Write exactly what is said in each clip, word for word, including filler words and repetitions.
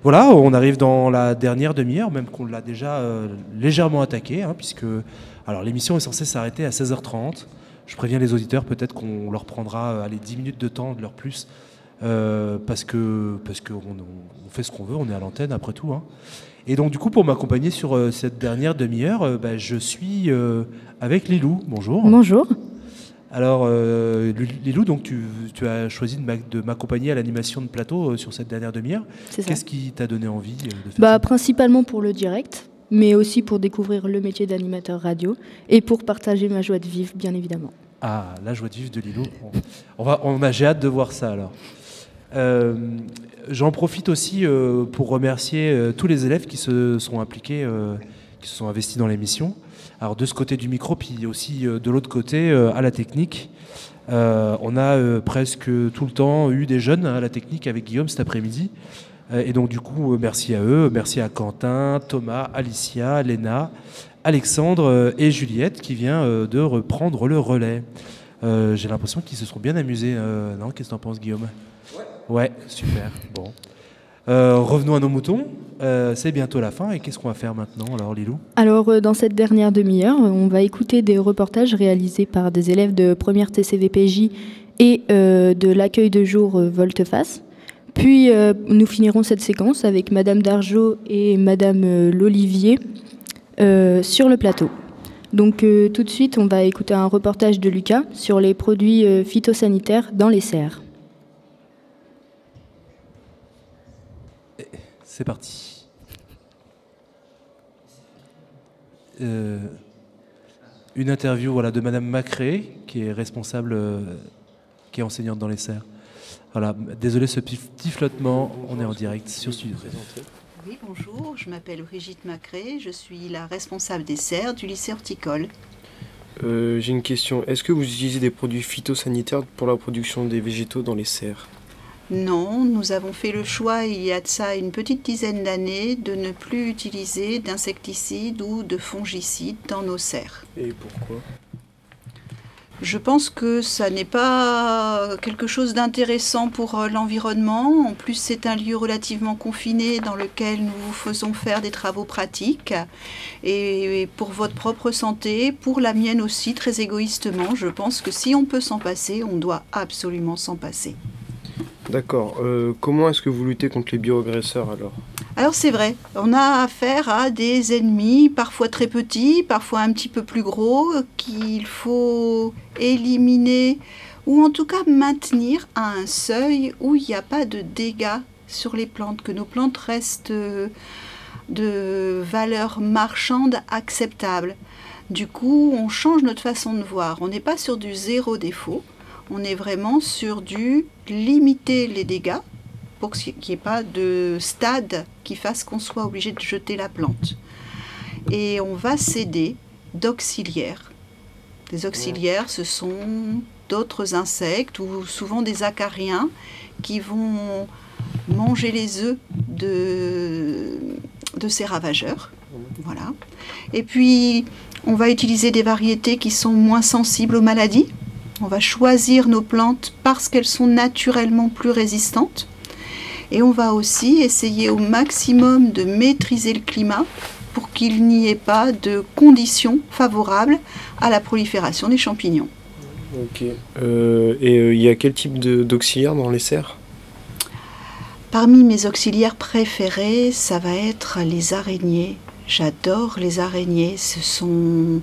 Voilà, on arrive dans la dernière demi-heure, même qu'on l'a déjà euh, légèrement attaqué, hein, puisque alors, l'émission est censée s'arrêter à seize heures trente. Je préviens les auditeurs, peut-être qu'on leur prendra euh, allez, dix minutes de temps, de leur plus, euh, parce que parce qu'on on fait ce qu'on veut, on est à l'antenne après tout. Hein. Et donc, du coup, pour m'accompagner sur euh, cette dernière demi-heure, euh, bah, je suis euh, avec Lilou. Bonjour. Bonjour. Alors, euh, Lilou, donc tu, tu as choisi de, m'a- de m'accompagner à l'animation de plateau euh, sur cette dernière demi-heure. C'est ça. Qu'est-ce qui t'a donné envie euh, de faire Bah, ça? principalement pour le direct, mais aussi pour découvrir le métier d'animateur radio et pour partager ma joie de vivre, bien évidemment. Ah, la joie de vivre de Lilou. On, on va, on a, j'ai hâte de voir ça alors. Euh, j'en profite aussi euh, pour remercier euh, tous les élèves qui se sont impliqués, euh, qui se sont investis dans l'émission. Alors de ce côté du micro, puis aussi euh, de l'autre côté euh, à la technique. Euh, on a euh, presque tout le temps eu des jeunes hein, à la technique avec Guillaume cet après-midi. Euh, et donc du coup, euh, merci à eux, merci à Quentin, Thomas, Alicia, Léna, Alexandre euh, et Juliette qui vient euh, de reprendre le relais. Euh, j'ai l'impression qu'ils se sont bien amusés. Euh, non, qu'est-ce que t'en penses, Guillaume ? Ouais, super. Bon. Euh, revenons à nos moutons. Euh, c'est bientôt la fin. Et qu'est-ce qu'on va faire maintenant, alors, Lilou ? Alors, euh, dans cette dernière demi-heure, on va écouter des reportages réalisés par des élèves de première T C V P J et euh, de l'accueil de jour euh, Volte-Face. Puis, euh, nous finirons cette séquence avec Madame Dargeau et Madame euh, Lolivier euh, sur le plateau. Donc, euh, tout de suite, on va écouter un reportage de Lucas sur les produits euh, phytosanitaires dans les serres. C'est parti. Euh, une interview voilà, de Madame Macré, qui est responsable, euh, qui est enseignante dans les serres. Voilà, désolé ce petit flottement, on est en direct sur Studio treize. Oui, bonjour, je m'appelle Brigitte Macré, je suis la responsable des serres du lycée horticole. Euh, j'ai une question, est-ce que vous utilisez des produits phytosanitaires pour la production des végétaux dans les serres ? Non, nous avons fait le choix, il y a de ça une petite dizaine d'années, de ne plus utiliser d'insecticides ou de fongicides dans nos serres. Et pourquoi ? Je pense que ça n'est pas quelque chose d'intéressant pour l'environnement. En plus, c'est un lieu relativement confiné dans lequel nous vous faisons faire des travaux pratiques. Et pour votre propre santé, pour la mienne aussi, très égoïstement, je pense que si on peut s'en passer, on doit absolument s'en passer. D'accord. Euh, comment est-ce que vous luttez contre les bioagresseurs alors ? Alors c'est vrai, on a affaire à des ennemis, parfois très petits, parfois un petit peu plus gros, qu'il faut éliminer ou en tout cas maintenir à un seuil où il n'y a pas de dégâts sur les plantes, que nos plantes restent de valeur marchande acceptable. Du coup, on change notre façon de voir. On n'est pas sur du zéro défaut, on est vraiment sur du limiter les dégâts pour qu'il n'y ait pas de stade qui fasse qu'on soit obligé de jeter la plante. Et on va s'aider d'auxiliaires. Les auxiliaires, ce sont d'autres insectes ou souvent des acariens qui vont manger les œufs de, de ces ravageurs. Voilà. Et puis, on va utiliser des variétés qui sont moins sensibles aux maladies. On va choisir nos plantes parce qu'elles sont naturellement plus résistantes. Et on va aussi essayer au maximum de maîtriser le climat pour qu'il n'y ait pas de conditions favorables à la prolifération des champignons. Ok. Euh, et il euh, y a quel type de, d'auxiliaires dans les serres ? Parmi mes auxiliaires préférés, ça va être les araignées. J'adore les araignées. Ce sont...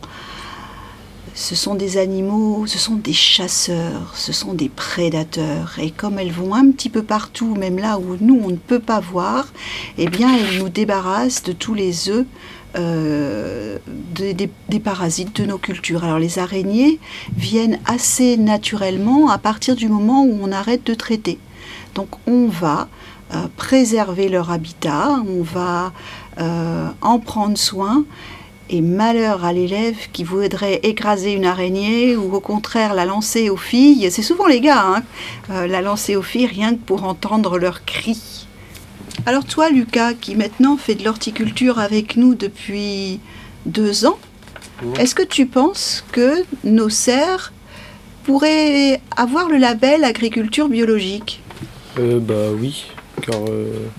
Ce sont des animaux, ce sont des chasseurs, ce sont des prédateurs. Et comme elles vont un petit peu partout, même là où nous, on ne peut pas voir, eh bien, elles nous débarrassent de tous les œufs euh, des, des, des parasites de nos cultures. Alors, les araignées viennent assez naturellement à partir du moment où on arrête de traiter. Donc, on va euh, préserver leur habitat, on va euh, en prendre soin. Et malheur à l'élève qui voudrait écraser une araignée ou au contraire la lancer aux filles. C'est souvent les gars, hein, euh, la lancer aux filles rien que pour entendre leurs cris. Alors toi, Lucas, qui maintenant fait de l'horticulture avec nous depuis deux ans, mmh. Est-ce que tu penses que nos serres pourraient avoir le label agriculture biologique ? euh, Bah oui, car... Euh...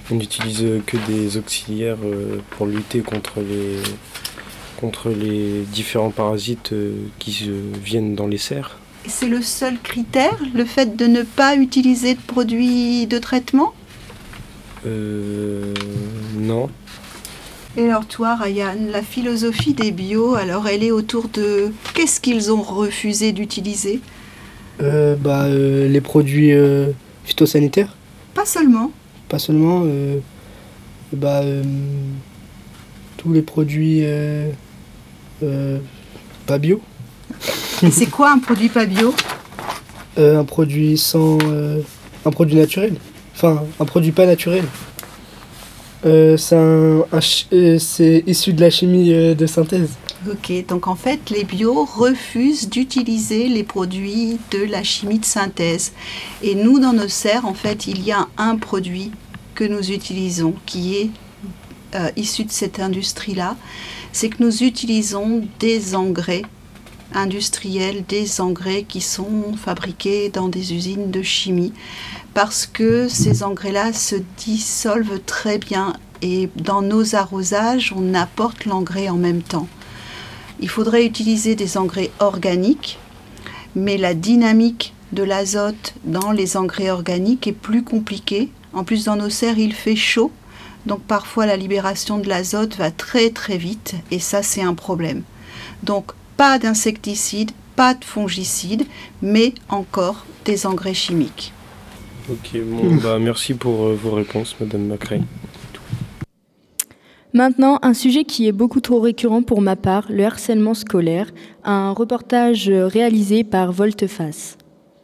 On n'utilise que des auxiliaires euh, pour lutter contre les, contre les différents parasites euh, qui euh, viennent dans les serres. C'est le seul critère, le fait de ne pas utiliser de produits de traitement? Euh, non. Et alors toi, Ryan, la philosophie des bio, alors elle est autour de qu'est-ce qu'ils ont refusé d'utiliser? Euh, bah, euh, les produits euh, phytosanitaires, Pas seulement. pas seulement. euh, bah, euh, tous les produits euh, euh, pas bio. Et c'est quoi un produit pas bio? Euh, un produit sans. euh, un produit naturel. Enfin, un produit pas naturel. Euh, c'est, un, un chi- euh, c'est issu de la chimie euh, de synthèse. Ok, donc en fait, les bio refusent d'utiliser les produits de la chimie de synthèse. Et nous, dans nos serres, en fait, il y a un produit que nous utilisons qui est euh, issu de cette industrie-là. C'est que nous utilisons des engrais industriels, des engrais qui sont fabriqués dans des usines de chimie, parce que ces engrais-là se dissolvent très bien et dans nos arrosages, on apporte l'engrais en même temps. Il faudrait utiliser des engrais organiques, mais la dynamique de l'azote dans les engrais organiques est plus compliquée. En plus, dans nos serres, il fait chaud, donc parfois la libération de l'azote va très très vite et ça, c'est un problème. Donc, pas d'insecticides, pas de fongicides, mais encore des engrais chimiques. Ok, bon, bah, merci pour euh, vos réponses, Madame Macrae. Maintenant, un sujet qui est beaucoup trop récurrent pour ma part, le harcèlement scolaire, un reportage réalisé par Volte-Face.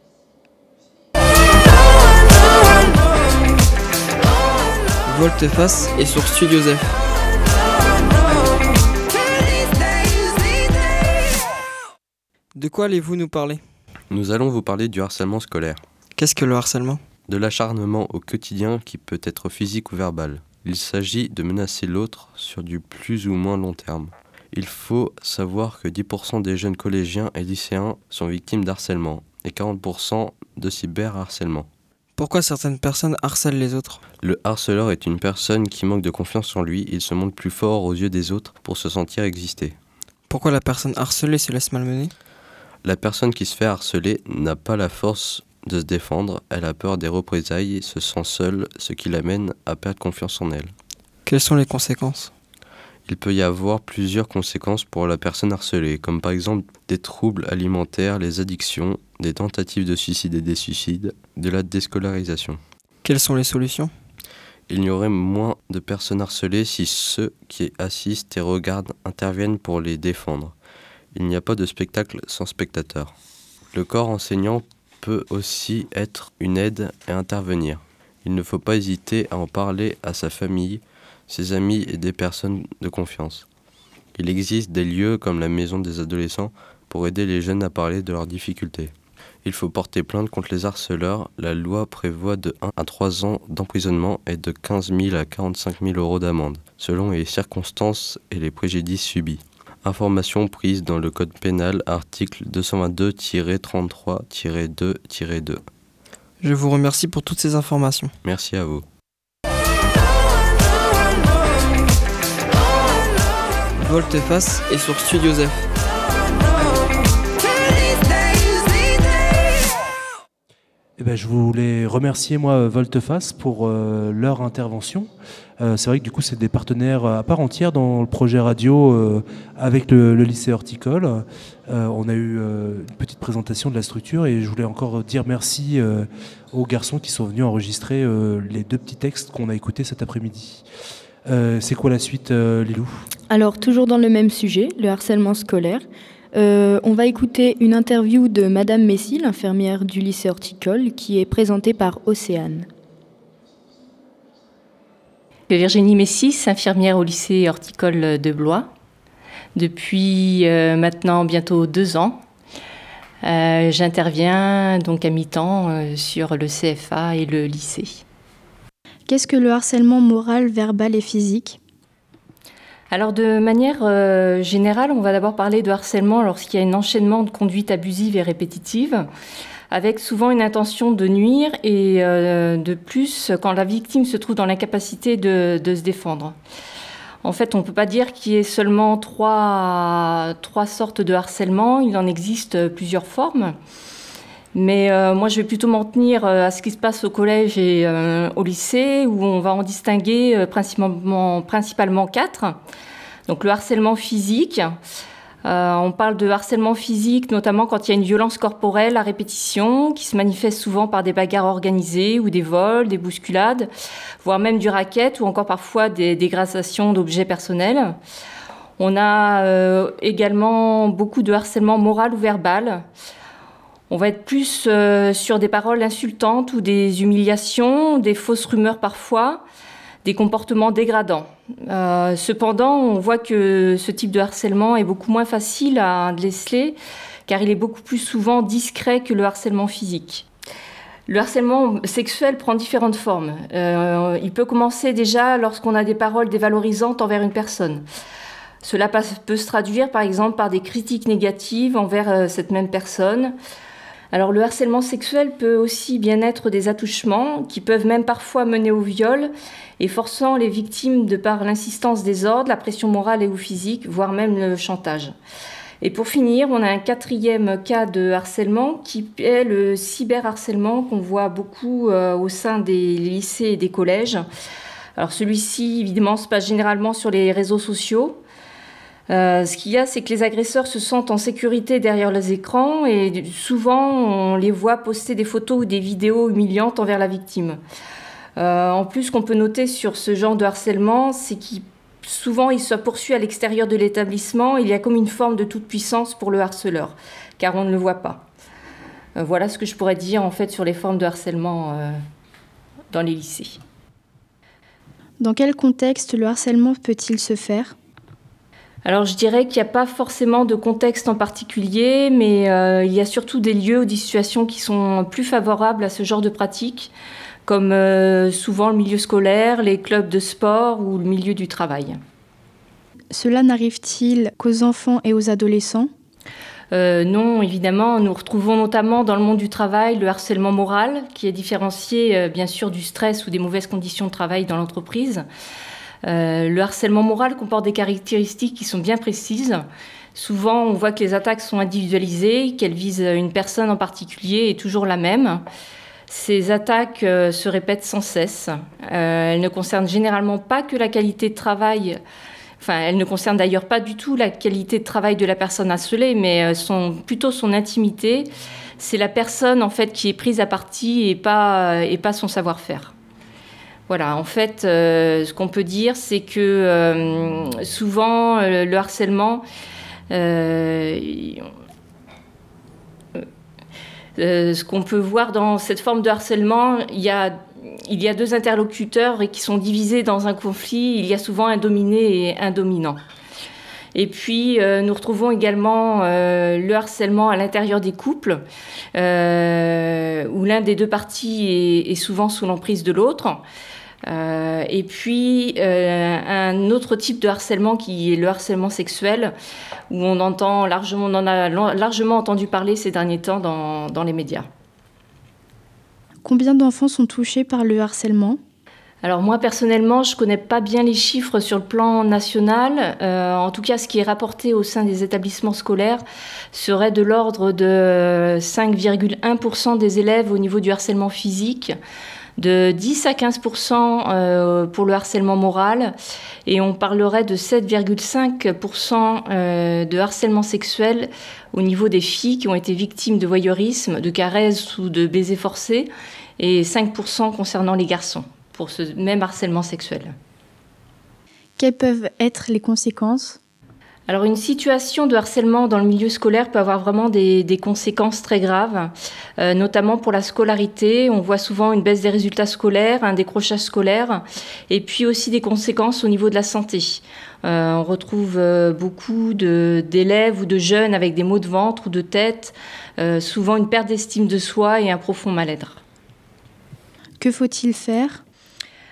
Volte-Face est sur Studio Zef. De quoi allez-vous nous parler? Nous allons vous parler du harcèlement scolaire. Qu'est-ce que le harcèlement? De l'acharnement au quotidien qui peut être physique ou verbal. Il s'agit de menacer l'autre sur du plus ou moins long terme. Il faut savoir que dix pour cent des jeunes collégiens et lycéens sont victimes d'harcèlement et quarante pour cent de cyberharcèlement. Pourquoi certaines personnes harcèlent les autres? Le harceleur est une personne qui manque de confiance en lui. Il se montre plus fort aux yeux des autres pour se sentir exister. Pourquoi la personne harcelée se laisse malmener? La personne qui se fait harceler n'a pas la force de se défendre, elle a peur des représailles, se sent seule, ce qui l'amène à perdre confiance en elle. Quelles sont les conséquences? Il peut y avoir plusieurs conséquences pour la personne harcelée, comme par exemple des troubles alimentaires, les addictions, des tentatives de suicide et des suicides, de la déscolarisation. Quelles sont les solutions? Il y aurait moins de personnes harcelées si ceux qui assistent et regardent interviennent pour les défendre. Il n'y a pas de spectacle sans spectateur. Le corps enseignant peut aussi être une aide et intervenir. Il ne faut pas hésiter à en parler à sa famille, ses amis et des personnes de confiance. Il existe des lieux comme la maison des adolescents pour aider les jeunes à parler de leurs difficultés. Il faut porter plainte contre les harceleurs. La loi prévoit de un à trois ans d'emprisonnement et de quinze mille à quarante-cinq mille euros d'amende, selon les circonstances et les préjudices subis. Information prise dans le code pénal, article deux cent vingt-deux tiret trente-trois tiret deux tiret deux. Je vous remercie pour toutes ces informations. Merci à vous. Volte-Face est sur Studio Zef. Eh ben, je voulais remercier, moi, Volte-Face pour euh, leur intervention. Euh, c'est vrai que du coup, c'est des partenaires à part entière dans le projet radio euh, avec le, le lycée horticole. Euh, on a eu euh, une petite présentation de la structure et je voulais encore dire merci euh, aux garçons qui sont venus enregistrer euh, les deux petits textes qu'on a écoutés cet après-midi. Euh, c'est quoi la suite, euh, Lilou? Alors, toujours dans le même sujet, le harcèlement scolaire. Euh, on va écouter une interview de Madame Messy, l'infirmière du lycée horticole, qui est présentée par Océane. Virginie Messy, infirmière au lycée horticole de Blois, depuis euh, maintenant bientôt deux ans. Euh, j'interviens donc à mi-temps euh, sur le C F A et le lycée. Qu'est-ce que le harcèlement moral, verbal et physique ? Alors de manière euh, générale, on va d'abord parler de harcèlement lorsqu'il y a un enchaînement de conduites abusives et répétitives, avec souvent une intention de nuire et euh, de plus quand la victime se trouve dans l'incapacité de, de se défendre. En fait, on ne peut pas dire qu'il y ait seulement trois, trois sortes de harcèlement, il en existe plusieurs formes. Mais euh, moi, je vais plutôt m'en tenir à ce qui se passe au collège et euh, au lycée, où on va en distinguer euh, principalement, principalement quatre. Donc le harcèlement physique. Euh, on parle de harcèlement physique, notamment quand il y a une violence corporelle à répétition, qui se manifeste souvent par des bagarres organisées ou des vols, des bousculades, voire même du racket ou encore parfois des dégradations d'objets personnels. On a euh, également beaucoup de harcèlement moral ou verbal. On va être plus euh, sur des paroles insultantes ou des humiliations, des fausses rumeurs parfois, des comportements dégradants. Euh, cependant, on voit que ce type de harcèlement est beaucoup moins facile à déceler car il est beaucoup plus souvent discret que le harcèlement physique. Le harcèlement sexuel prend différentes formes. Euh, il peut commencer déjà lorsqu'on a des paroles dévalorisantes envers une personne. Cela peut se traduire par exemple par des critiques négatives envers euh, cette même personne. Alors le harcèlement sexuel peut aussi bien être des attouchements qui peuvent même parfois mener au viol et forçant les victimes de par l'insistance des ordres, la pression morale et ou physique, voire même le chantage. Et pour finir, on a un quatrième cas de harcèlement qui est le cyberharcèlement qu'on voit beaucoup euh, au sein des lycées et des collèges. Alors celui-ci, évidemment, se passe généralement sur les réseaux sociaux. Euh, ce qu'il y a, c'est que les agresseurs se sentent en sécurité derrière les écrans et souvent on les voit poster des photos ou des vidéos humiliantes envers la victime. Euh, en plus, ce qu'on peut noter sur ce genre de harcèlement, c'est qu'il souvent il se poursuit à l'extérieur de l'établissement. Il y a comme une forme de toute-puissance pour le harceleur, car on ne le voit pas. Euh, voilà ce que je pourrais dire en fait sur les formes de harcèlement euh, dans les lycées. Dans quel contexte le harcèlement peut-il se faire ? Alors je dirais qu'il n'y a pas forcément de contexte en particulier, mais euh, il y a surtout des lieux ou des situations qui sont plus favorables à ce genre de pratique, comme euh, souvent le milieu scolaire, les clubs de sport ou le milieu du travail. Cela n'arrive-t-il qu'aux enfants et aux adolescents ? Euh, non, évidemment, nous retrouvons notamment dans le monde du travail le harcèlement moral, qui est différencié euh, bien sûr du stress ou des mauvaises conditions de travail dans l'entreprise. Euh, le harcèlement moral comporte des caractéristiques qui sont bien précises. Souvent, on voit que les attaques sont individualisées, qu'elles visent une personne en particulier et toujours la même. Ces attaques euh, se répètent sans cesse. Euh, elles ne concernent généralement pas que la qualité de travail. Enfin, elles ne concernent d'ailleurs pas du tout la qualité de travail de la personne harcelée, mais euh, sont plutôt son intimité. C'est la personne en fait qui est prise à partie et pas, euh, et pas son savoir-faire. Voilà, en fait, euh, ce qu'on peut dire, c'est que euh, souvent, euh, le harcèlement, euh, euh, ce qu'on peut voir dans cette forme de harcèlement, il y a, il y a deux interlocuteurs et qui sont divisés dans un conflit. Il y a souvent un dominé et un dominant. Et puis, euh, nous retrouvons également euh, le harcèlement à l'intérieur des couples, euh, où l'un des deux parties est, est souvent sous l'emprise de l'autre. Euh, et puis euh, un autre type de harcèlement qui est le harcèlement sexuel, où on entend largement, on en a largement entendu parler ces derniers temps dans, dans les médias. Combien d'enfants sont touchés par le harcèlement ? Alors moi personnellement, je ne connais pas bien les chiffres sur le plan national. Euh, en tout cas, ce qui est rapporté au sein des établissements scolaires serait de l'ordre de cinq virgule un pour cent des élèves au niveau du harcèlement physique, de dix à quinze pour cent euh, pour le harcèlement moral, et on parlerait de sept virgule cinq pour cent euh, de harcèlement sexuel au niveau des filles qui ont été victimes de voyeurisme, de caresses ou de baisers forcés, et cinq pour cent concernant les garçons pour ce même harcèlement sexuel. Quelles peuvent être les conséquences ? Alors une situation de harcèlement dans le milieu scolaire peut avoir vraiment des, des conséquences très graves, euh, notamment pour la scolarité. On voit souvent une baisse des résultats scolaires, un décrochage scolaire, et puis aussi des conséquences au niveau de la santé. Euh, on retrouve euh, beaucoup de, d'élèves ou de jeunes avec des maux de ventre ou de tête, euh, souvent une perte d'estime de soi et un profond mal-être. Que faut-il faire ?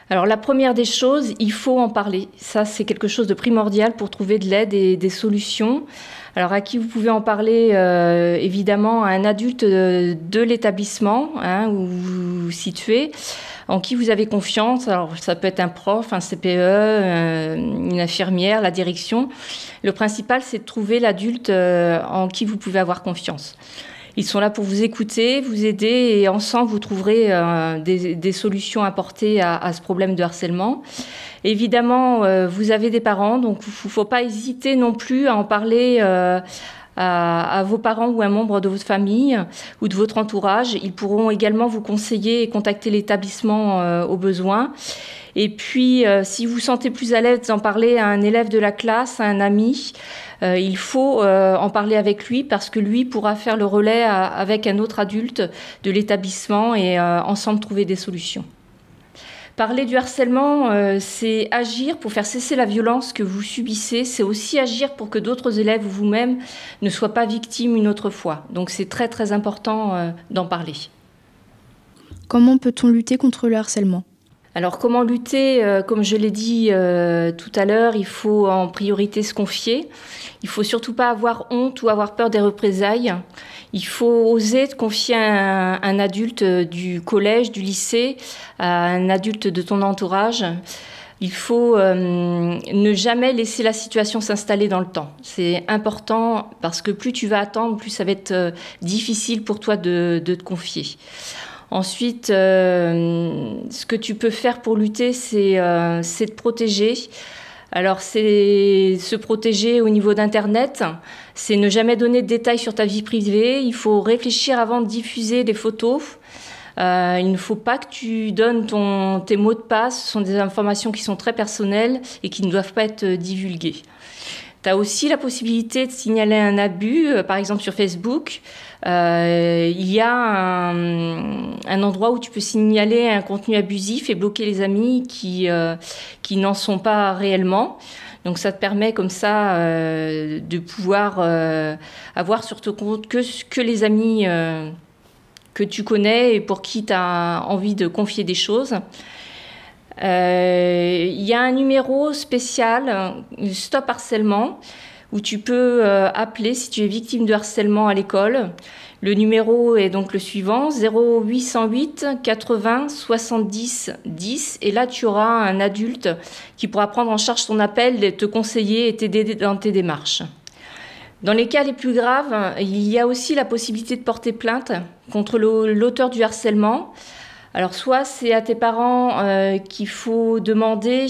Alors la première des choses, il faut en parler. Ça, c'est quelque chose de primordial pour trouver de l'aide et des solutions. Alors à qui vous pouvez en parler euh, évidemment à un adulte de, de l'établissement hein, où vous vous situez, en qui vous avez confiance. Alors ça peut être un prof, un C P E, euh, une infirmière, la direction. Le principal, c'est de trouver l'adulte euh, en qui vous pouvez avoir confiance. Ils sont là pour vous écouter, vous aider et ensemble, vous trouverez euh, des, des solutions à apporter à, à ce problème de harcèlement. Évidemment, euh, vous avez des parents, donc il ne faut pas hésiter non plus à en parler euh, à, à vos parents ou à un membre de votre famille ou de votre entourage. Ils pourront également vous conseiller et contacter l'établissement euh, au besoin. Et puis, euh, si vous vous sentez plus à l'aise d'en parler à un élève de la classe, à un ami, euh, il faut euh, en parler avec lui parce que lui pourra faire le relais à, avec un autre adulte de l'établissement et euh, ensemble trouver des solutions. Parler du harcèlement, euh, c'est agir pour faire cesser la violence que vous subissez. C'est aussi agir pour que d'autres élèves ou vous-même ne soient pas victimes une autre fois. Donc c'est très très important euh, d'en parler. Comment peut-on lutter contre le harcèlement ? Alors comment lutter ? euh, Comme je l'ai dit euh, tout à l'heure, il faut en priorité se confier. Il ne faut surtout pas avoir honte ou avoir peur des représailles. Il faut oser te confier à un, un adulte du collège, du lycée, à un adulte de ton entourage. Il faut euh, ne jamais laisser la situation s'installer dans le temps. C'est important parce que plus tu vas attendre, plus ça va être euh, difficile pour toi de, de te confier. Ensuite, euh, ce que tu peux faire pour lutter, c'est, euh, c'est te protéger. Alors, c'est se protéger au niveau d'Internet, c'est ne jamais donner de détails sur ta vie privée. Il faut réfléchir avant de diffuser des photos. Euh, il ne faut pas que tu donnes ton, tes mots de passe. Ce sont des informations qui sont très personnelles et qui ne doivent pas être divulguées. Tu as aussi la possibilité de signaler un abus, euh, par exemple sur Facebook. Euh, il y a un, un endroit où tu peux signaler un contenu abusif et bloquer les amis qui, euh, qui n'en sont pas réellement. Donc ça te permet comme ça euh, de pouvoir euh, avoir sur ton compte que, que les amis euh, que tu connais et pour qui tu as envie de confier des choses. Euh, il y a un numéro spécial, Stop Harcèlement, où tu peux euh, appeler si tu es victime de harcèlement à l'école. Le numéro est donc le suivant, zéro huit cent huit quatre-vingts soixante-dix dix. Et là, tu auras un adulte qui pourra prendre en charge ton appel, te conseiller et t'aider dans tes démarches. Dans les cas les plus graves, il y a aussi la possibilité de porter plainte contre l'auteur du harcèlement. Alors soit c'est à tes parents euh, qu'il faut demander,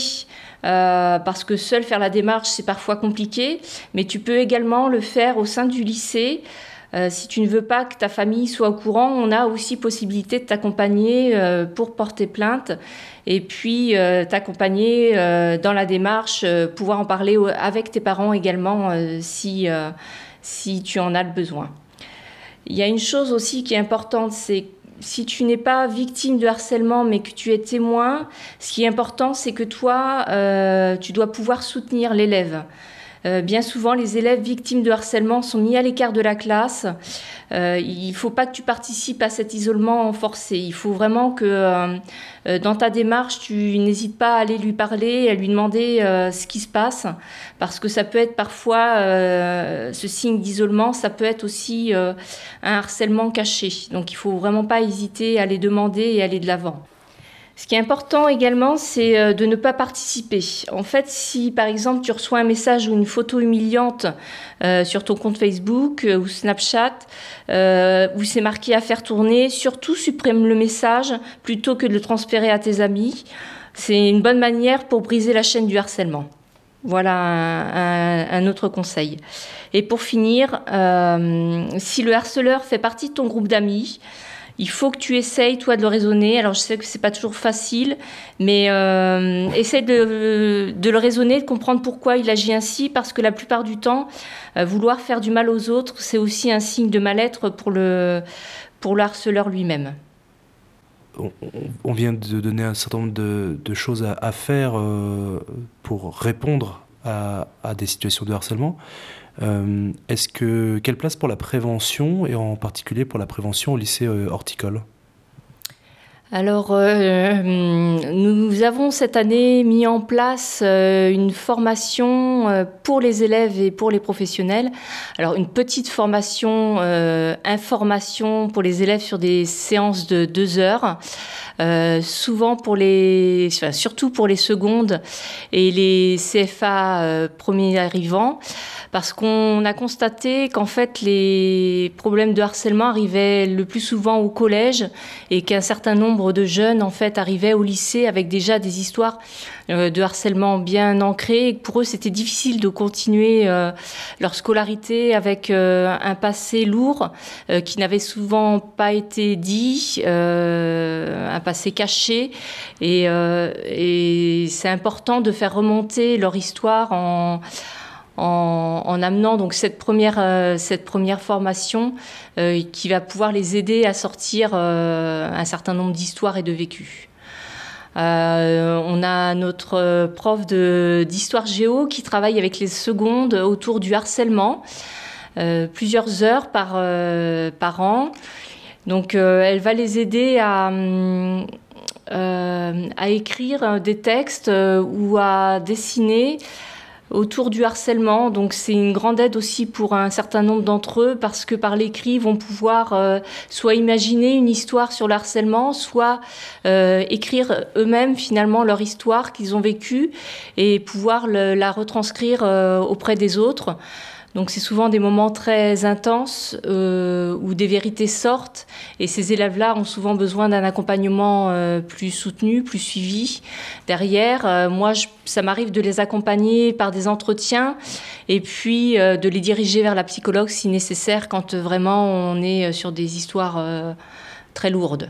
euh, parce que seul faire la démarche c'est parfois compliqué, mais tu peux également le faire au sein du lycée. Euh, si tu ne veux pas que ta famille soit au courant, on a aussi possibilité de t'accompagner euh, pour porter plainte et puis euh, t'accompagner euh, dans la démarche, euh, pouvoir en parler avec tes parents également euh, si, euh, si tu en as le besoin. Il y a une chose aussi qui est importante, c'est si tu n'es pas victime de harcèlement mais que tu es témoin, ce qui est important c'est que toi, euh, tu dois pouvoir soutenir l'élève. Euh, bien souvent, les élèves victimes de harcèlement sont mis à l'écart de la classe. Euh, il ne faut pas que tu participes à cet isolement forcé. Il faut vraiment que euh, dans ta démarche, tu n'hésites pas à aller lui parler, à lui demander euh, ce qui se passe, parce que ça peut être parfois, euh, ce signe d'isolement, ça peut être aussi euh, un harcèlement caché. Donc il ne faut vraiment pas hésiter à les demander et aller de l'avant. Ce qui est important également, c'est de ne pas participer. En fait, si par exemple tu reçois un message ou une photo humiliante euh, sur ton compte Facebook euh, ou Snapchat, euh, où c'est marqué à faire tourner, surtout supprime le message plutôt que de le transférer à tes amis. C'est une bonne manière pour briser la chaîne du harcèlement. Voilà un, un, un autre conseil. Et pour finir, euh, si le harceleur fait partie de ton groupe d'amis, il faut que tu essayes, toi, de le raisonner. Alors, je sais que ce n'est pas toujours facile, mais euh, essaye de, de le raisonner, de comprendre pourquoi il agit ainsi, parce que la plupart du temps, euh, vouloir faire du mal aux autres, c'est aussi un signe de mal-être pour le, pour le harceleur lui-même. On, on vient de donner un certain nombre de, de choses à, à faire euh, pour répondre à, à des situations de harcèlement. Euh, est-ce que, quelle place pour la prévention, et en particulier pour la prévention au lycée euh, horticole ? Alors, euh, nous avons cette année mis en place euh, une formation euh, pour les élèves et pour les professionnels. Alors, une petite formation, euh, information pour les élèves sur des séances de deux heures, euh, souvent pour les, enfin, surtout pour les secondes et les C F A euh, premiers arrivants. Parce qu'on a constaté qu'en fait, les problèmes de harcèlement arrivaient le plus souvent au collège et qu'un certain nombre de jeunes, en fait, arrivaient au lycée avec déjà des histoires de harcèlement bien ancrées. Et pour eux, c'était difficile de continuer euh, leur scolarité avec euh, un passé lourd euh, qui n'avait souvent pas été dit, euh, un passé caché. Et, euh, et c'est important de faire remonter leur histoire en... En, en amenant donc cette première, euh, cette première formation euh, qui va pouvoir les aider à sortir euh, un certain nombre d'histoires et de vécus. Euh, on a notre prof de, d'histoire géo qui travaille avec les secondes autour du harcèlement, euh, plusieurs heures par, euh, par an. Donc euh, elle va les aider à... Euh, à écrire des textes euh, ou à dessiner autour du harcèlement. Donc c'est une grande aide aussi pour un certain nombre d'entre eux parce que par l'écrit, ils vont pouvoir euh, soit imaginer une histoire sur le harcèlement, soit euh, écrire eux-mêmes finalement leur histoire qu'ils ont vécue et pouvoir le, la retranscrire euh, auprès des autres. Donc c'est souvent des moments très intenses euh, où des vérités sortent et ces élèves-là ont souvent besoin d'un accompagnement euh, plus soutenu, plus suivi derrière. Euh, moi, je, ça m'arrive de les accompagner par des entretiens et puis euh, de les diriger vers la psychologue si nécessaire quand euh, vraiment on est sur des histoires euh, très lourdes.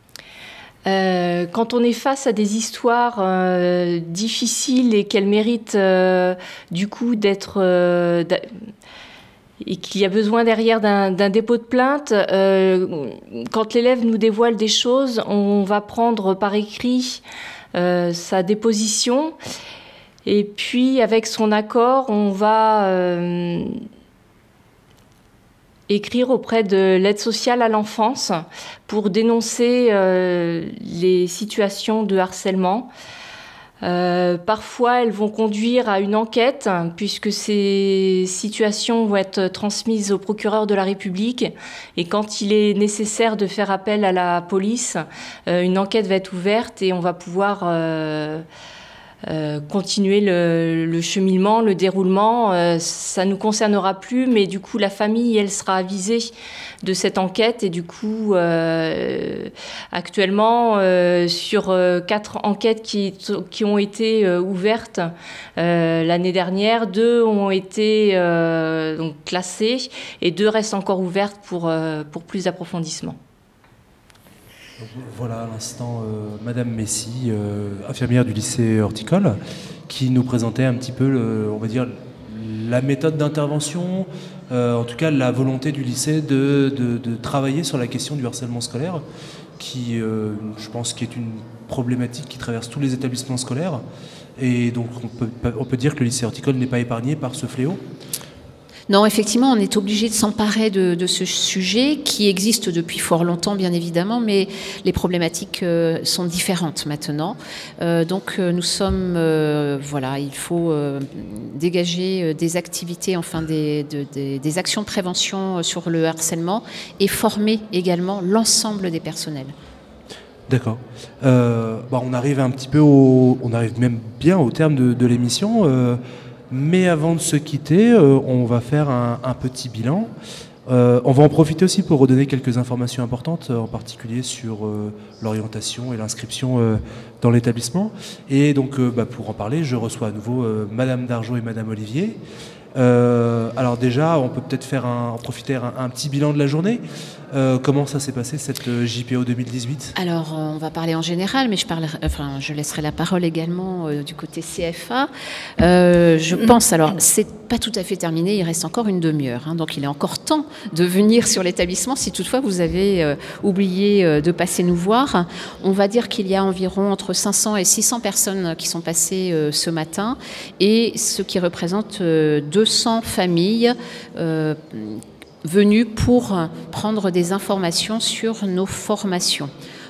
Euh, quand on est face à des histoires euh, difficiles et qu'elles méritent euh, du coup d'être... Euh, et qu'il y a besoin derrière d'un, d'un dépôt de plainte, euh, quand l'élève nous dévoile des choses, on va prendre par écrit euh, sa déposition et puis avec son accord, on va... Euh, écrire auprès de l'aide sociale à l'enfance pour dénoncer euh, les situations de harcèlement. Euh, parfois, elles vont conduire à une enquête, puisque ces situations vont être transmises au procureur de la République. Et quand il est nécessaire de faire appel à la police, euh, une enquête va être ouverte et on va pouvoir... Euh, Euh, continuer le, le cheminement, le déroulement, euh, ça ne nous concernera plus, mais du coup la famille, elle sera avisée de cette enquête et du coup euh, actuellement euh, sur euh, quatre enquêtes qui, qui ont été euh, ouvertes euh, l'année dernière, deux ont été euh, donc, classées et deux restent encore ouvertes pour, euh, pour plus d'approfondissement. Donc, voilà à l'instant euh, Madame Messy, euh, infirmière du lycée horticole, qui nous présentait un petit peu, le, on va dire, la méthode d'intervention, euh, en tout cas la volonté du lycée de, de, de travailler sur la question du harcèlement scolaire, qui, euh, je pense, qui est une problématique qui traverse tous les établissements scolaires. Et donc on peut, on peut dire que le lycée horticole n'est pas épargné par ce fléau. Non, effectivement, on est obligé de s'emparer de, de ce sujet qui existe depuis fort longtemps, bien évidemment, mais les problématiques euh, sont différentes maintenant. Euh, donc, euh, nous sommes, euh, voilà, il faut euh, dégager des activités, enfin des, de, des, des actions de prévention sur le harcèlement et former également l'ensemble des personnels. D'accord. Euh, bah, on arrive un petit peu au, on arrive même bien au terme de, de l'émission. Euh, Mais avant de se quitter, euh, on va faire un, un petit bilan. Euh, on va en profiter aussi pour redonner quelques informations importantes, en particulier sur euh, l'orientation et l'inscription euh, dans l'établissement. Et donc, euh, bah, pour en parler, je reçois à nouveau euh, Madame Dargeau et Madame Olivier. Euh, alors déjà, on peut peut-être faire un, en profiter un, un petit bilan de la journée. Euh, comment ça s'est passé cette J P O deux mille dix-huit ? Alors, on va parler en général, mais je, parlerai, enfin, je laisserai la parole également euh, du côté C F A. Euh, je pense, alors, c'est pas tout à fait terminé, il reste encore une demi-heure, hein, donc il est encore temps de venir sur l'établissement si toutefois vous avez euh, oublié euh, de passer nous voir. On va dire qu'il y a environ entre cinq cents et six cents personnes qui sont passées euh, ce matin, et ce qui représente euh, deux cents familles euh, venus pour prendre des informations sur nos formations.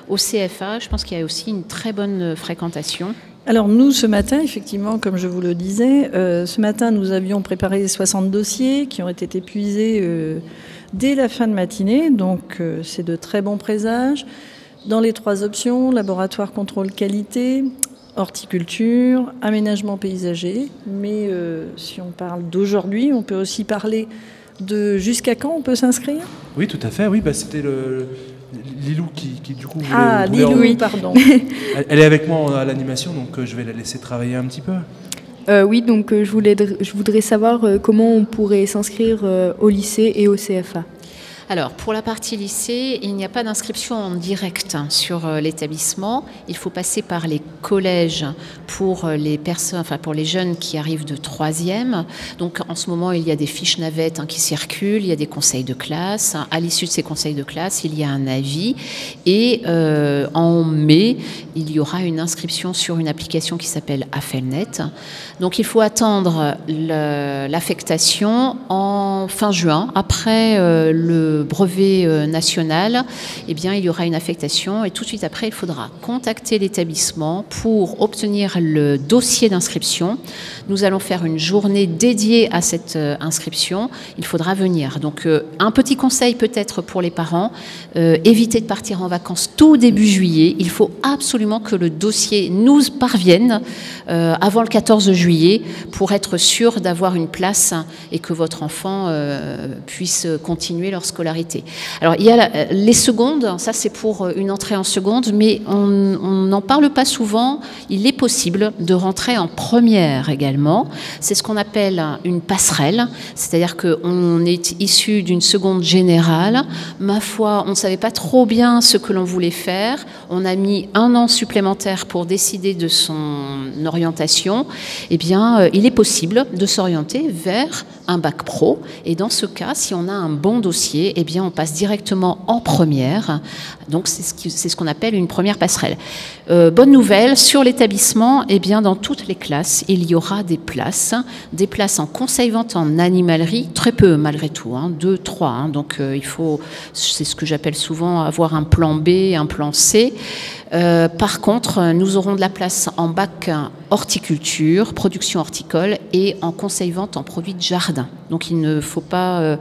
au C F A, je pense qu'il y a aussi une très bonne fréquentation. Alors nous, ce matin, effectivement, comme je vous le disais, euh, ce matin, nous avions préparé soixante dossiers qui ont été épuisés euh, dès la fin de matinée, donc euh, c'est de très bons présages. Dans les trois options, laboratoire contrôle qualité, horticulture, aménagement paysager, mais euh, si on parle d'aujourd'hui, on peut aussi parler de jusqu'à quand on peut s'inscrire ? Oui, tout à fait, oui, bah, c'était le... Lilou qui, qui du coup voulait, ah, voulait Lilou, en... oui, pardon. Elle est avec moi à l'animation, donc euh, je vais la laisser travailler un petit peu. Euh, oui, donc euh, je, voulais, je voudrais savoir euh, comment on pourrait s'inscrire euh, au lycée et au C F A. Alors, pour la partie lycée, il n'y a pas d'inscription en direct hein, sur euh, l'établissement. Il faut passer par les collèges pour euh, les personnes, enfin pour les jeunes qui arrivent de troisième. Donc, en ce moment, il y a des fiches navettes hein, qui circulent, il y a des conseils de classe. Hein. À l'issue de ces conseils de classe, il y a un avis. Et euh, en mai, il y aura une inscription sur une application qui s'appelle Affelnet. Donc, il faut attendre le, l'affectation en fin juin, après euh, le brevet national, eh bien, il y aura une affectation et tout de suite après, il faudra contacter l'établissement pour obtenir le dossier d'inscription. Nous allons faire une journée dédiée à cette inscription. Il faudra venir. Donc, euh, un petit conseil peut-être pour les parents, euh, évitez de partir en vacances tout début juillet. Il faut absolument que le dossier nous parvienne euh, avant le quatorze juillet pour être sûr d'avoir une place et que votre enfant euh, puisse continuer leur scolarité. Alors, il y a la, les secondes, ça c'est pour une entrée en seconde, mais on n'en parle pas souvent. Il est possible de rentrer en première également. C'est ce qu'on appelle une passerelle, c'est-à-dire qu'on est issu d'une seconde générale. Ma foi, on ne savait pas trop bien ce que l'on voulait faire. On a mis un an supplémentaire pour décider de son orientation. Eh bien, euh, il est possible de s'orienter vers un bac pro. Et dans ce cas, si on a un bon dossier, eh bien, on passe directement en première. Donc, c'est ce, qui, c'est ce qu'on appelle une première passerelle. Euh, bonne nouvelle, sur l'établissement, eh bien, dans toutes les classes, il y aura des places, des places en conseil-vente en animalerie, très peu malgré tout, hein, deux, trois. Hein, donc, euh, il faut, c'est ce que j'appelle souvent avoir un plan B, un plan C. Euh, par contre, nous aurons de la place en bac horticulture, production horticole et en conseil-vente en produits de jardin. Donc il ne faut pas euh,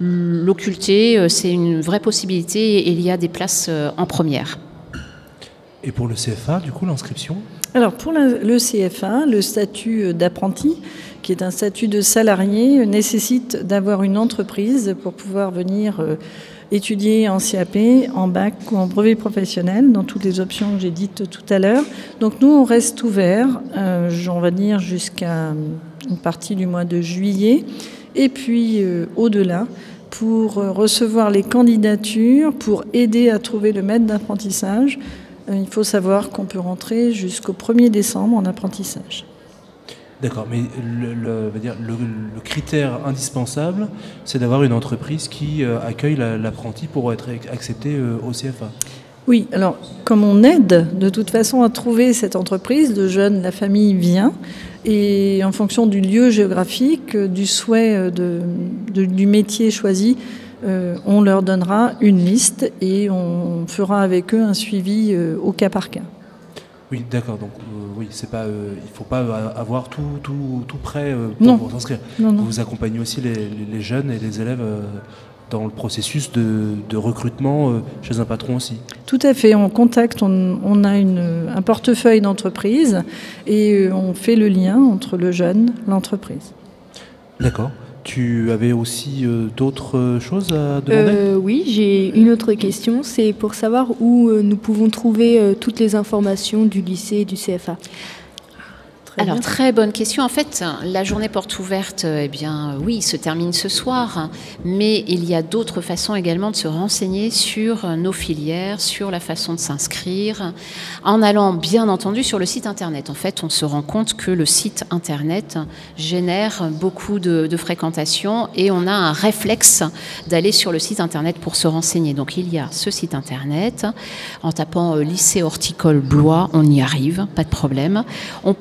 l'occulter, c'est une vraie possibilité et il y a des places euh, en première. Et pour le C F A, du coup, l'inscription ? Alors pour la, le C F A, le statut d'apprenti, qui est un statut de salarié, nécessite d'avoir une entreprise pour pouvoir venir euh, étudier en C A P, en bac ou en brevet professionnel, dans toutes les options que j'ai dites tout à l'heure. Donc nous, on reste ouvert, euh, on va dire jusqu'à une partie du mois de juillet, et puis euh, au-delà, pour euh, recevoir les candidatures, pour aider à trouver le maître d'apprentissage. Euh, il faut savoir qu'on peut rentrer jusqu'au premier décembre en apprentissage. D'accord, mais le, le, va dire, le, le critère indispensable, c'est d'avoir une entreprise qui euh, accueille la, l'apprenti pour être accepté euh, au C F A. Oui, alors comme on aide de toute façon à trouver cette entreprise, le jeune, la famille vient, et en fonction du lieu géographique, du souhait de, de, du métier choisi, euh, on leur donnera une liste et on fera avec eux un suivi euh, au cas par cas. Oui, d'accord. Donc, euh, oui, c'est pas, euh, il ne faut pas avoir tout, tout, tout prêt euh, pour, non. pour s'inscrire. Non, non. Vous accompagnez aussi les, les jeunes et les élèves euh, dans le processus de, de recrutement euh, chez un patron aussi. Tout à fait. On contacte, on, on a une, un portefeuille d'entreprise et on fait le lien entre le jeune et l'entreprise. D'accord. Tu avais aussi euh, d'autres choses à demander ? euh, Oui, j'ai une autre question. C'est pour savoir où euh, nous pouvons trouver euh, toutes les informations du lycée et du C F A. Très Alors, bien. Très bonne question. En fait, la journée porte ouverte, eh bien, oui, se termine ce soir, mais il y a d'autres façons également de se renseigner sur nos filières, sur la façon de s'inscrire, en allant, bien entendu, sur le site Internet. En fait, on se rend compte que le site Internet génère beaucoup de, de fréquentation et on a un réflexe d'aller sur le site Internet pour se renseigner. Donc, il y a ce site Internet. En tapant euh, lycée horticole Blois, on y arrive, pas de problème. On peut également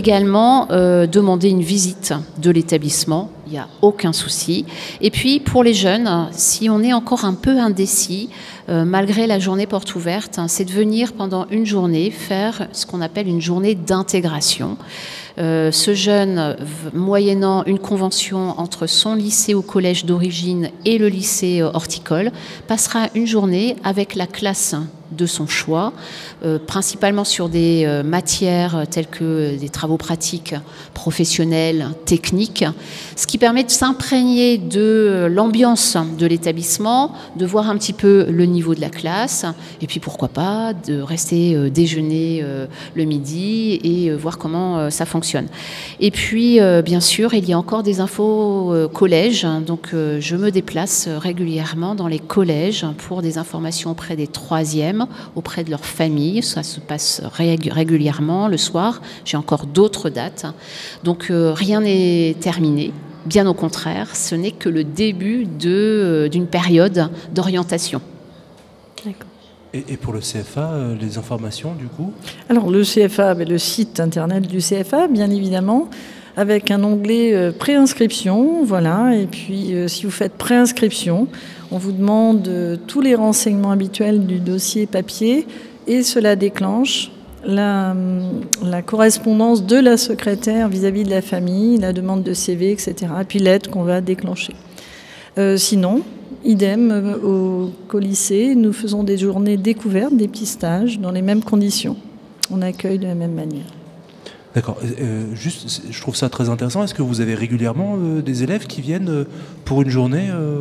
également euh, demander une visite de l'établissement, il n'y a aucun souci. Et puis pour les jeunes, si on est encore un peu indécis, euh, malgré la journée porte ouverte, hein, c'est de venir pendant une journée faire ce qu'on appelle une journée d'intégration. Euh, ce jeune, moyennant une convention entre son lycée ou collège d'origine et le lycée horticole, passera une journée avec la classe de son choix, euh, principalement sur des euh, matières telles que des travaux pratiques, professionnels, techniques, ce qui permet de s'imprégner de l'ambiance de l'établissement, de voir un petit peu le niveau de la classe, et puis pourquoi pas de rester euh, déjeuner euh, le midi et euh, voir comment euh, ça fonctionne. Et puis, euh, bien sûr, il y a encore des infos euh, collèges, donc euh, je me déplace régulièrement dans les collèges pour des informations auprès des troisièmes, auprès de leur famille. Ça se passe régulièrement le soir. J'ai encore d'autres dates. Donc euh, rien n'est terminé. Bien au contraire, ce n'est que le début de, euh, d'une période d'orientation. D'accord. Et, et pour le C F A, euh, les informations du coup ? Alors le C F A, ben, le site internet du C F A, bien évidemment, avec un onglet euh, préinscription, voilà. Et puis euh, si vous faites préinscription, on vous demande euh, tous les renseignements habituels du dossier papier et cela déclenche la, la correspondance de la secrétaire vis-à-vis de la famille, la demande de C V, et cetera. Et puis l'aide qu'on va déclencher. Euh, sinon, idem euh, au, au lycée, nous faisons des journées découvertes, des petits stages dans les mêmes conditions. On accueille de la même manière. D'accord. Euh, juste, je trouve ça très intéressant. Est-ce que vous avez régulièrement euh, des élèves qui viennent euh, pour une journée euh...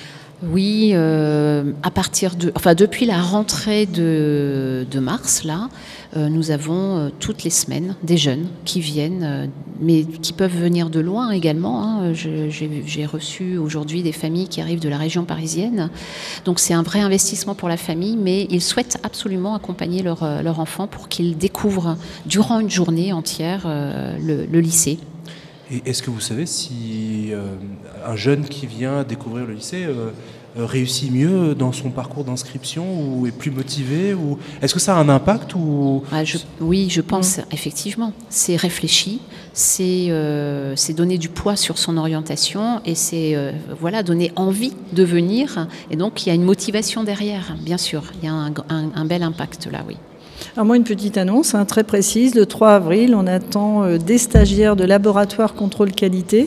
Oui, euh, à partir de, enfin depuis la rentrée de, de mars, là, euh, nous avons euh, toutes les semaines des jeunes qui viennent, euh, mais qui peuvent venir de loin également. Hein. Je, j'ai, j'ai reçu aujourd'hui des familles qui arrivent de la région parisienne, donc c'est un vrai investissement pour la famille, mais ils souhaitent absolument accompagner leur, leur enfant pour qu'il découvre durant une journée entière euh, le, le lycée. Et est-ce que vous savez si euh, un jeune qui vient découvrir le lycée euh, euh, réussit mieux dans son parcours d'inscription ou est plus motivé ou... Est-ce que ça a un impact ou... ah, je, Oui, je pense, mmh. effectivement. C'est réfléchi, c'est, euh, c'est donner du poids sur son orientation et c'est euh, voilà, donner envie de venir. Et donc, il y a une motivation derrière, bien sûr. Il y a un, un, un bel impact là, oui. Alors moi, une petite annonce hein, très précise. Le trois avril, on attend euh, des stagiaires de laboratoire contrôle qualité,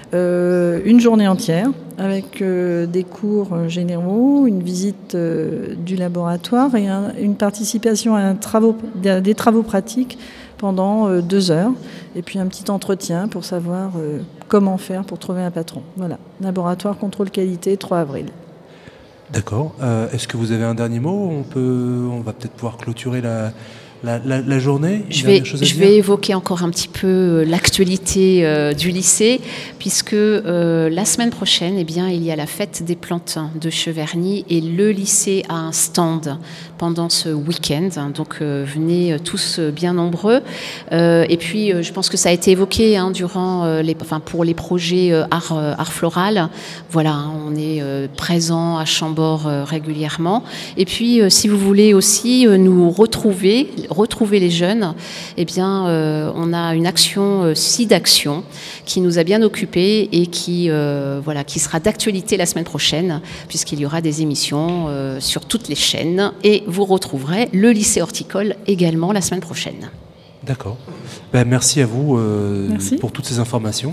euh, une journée entière, avec euh, des cours euh, généraux, une visite euh, du laboratoire et un, une participation à un travaux, des travaux pratiques pendant euh, deux heures. Et puis un petit entretien pour savoir euh, comment faire pour trouver un patron. Voilà, laboratoire contrôle qualité, trois avril. D'accord. Euh, est-ce que vous avez un dernier mot ? On peut, on va peut-être pouvoir clôturer la, la, la, la journée. Je vais, je vais évoquer encore un petit peu l'actualité euh, du lycée, puisque euh, la semaine prochaine, eh bien, il y a la fête des plantes de Cheverny et le lycée a un stand pendant ce week-end. Donc euh, venez tous bien nombreux. Euh, et puis, euh, je pense que ça a été évoqué hein, durant euh, les, enfin, pour les projets euh, art, euh, art floral. Voilà, hein, on est euh, présent à Chambord euh, régulièrement. Et puis, euh, si vous voulez aussi euh, nous retrouver, retrouver les jeunes, eh bien, euh, on a une action euh, SIDAction qui nous a bien occupés et qui, euh, voilà, qui sera d'actualité la semaine prochaine, puisqu'il y aura des émissions euh, sur toutes les chaînes et vous retrouverez le lycée horticole également la semaine prochaine. D'accord. Ben, merci à vous euh, merci. pour toutes ces informations.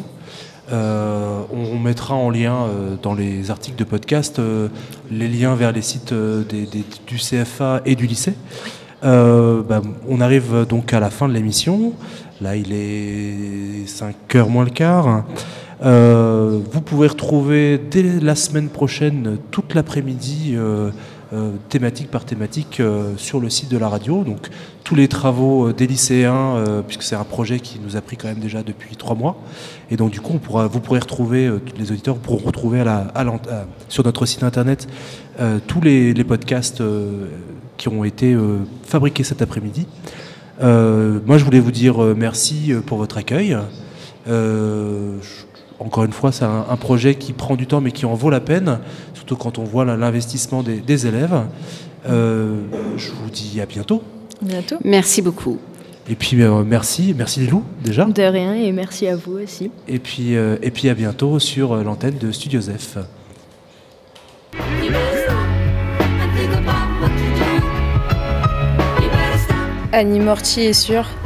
Euh, on, on mettra en lien euh, dans les articles de podcast euh, les liens vers les sites euh, des, des, du C F A et du lycée. Euh, ben, on arrive donc à la fin de l'émission. Là, il est cinq heures moins le quart. Euh, vous pouvez retrouver dès la semaine prochaine, toute l'après-midi, euh, euh, thématique par thématique, euh, sur le site de la radio. Donc, tous les travaux des lycéens, euh, puisque c'est un projet qui nous a pris quand même déjà depuis trois mois. Et donc, du coup, on pourra, vous pourrez retrouver, euh, les auditeurs pourront retrouver à la, à à, sur notre site internet euh, tous les, les podcasts euh, qui ont été euh, fabriqués cet après-midi. Euh, moi, je voulais vous dire euh, merci pour votre accueil. Euh, je, encore une fois, c'est un, un projet qui prend du temps, mais qui en vaut la peine, surtout quand on voit l'investissement des, des élèves. Euh, je vous dis à bientôt. À bientôt. Merci beaucoup. Et puis euh, merci, merci Lilou déjà. De rien et merci à vous aussi. Et puis, euh, et puis à bientôt sur euh, l'antenne de Studio Zeph. Annie Mortier est sur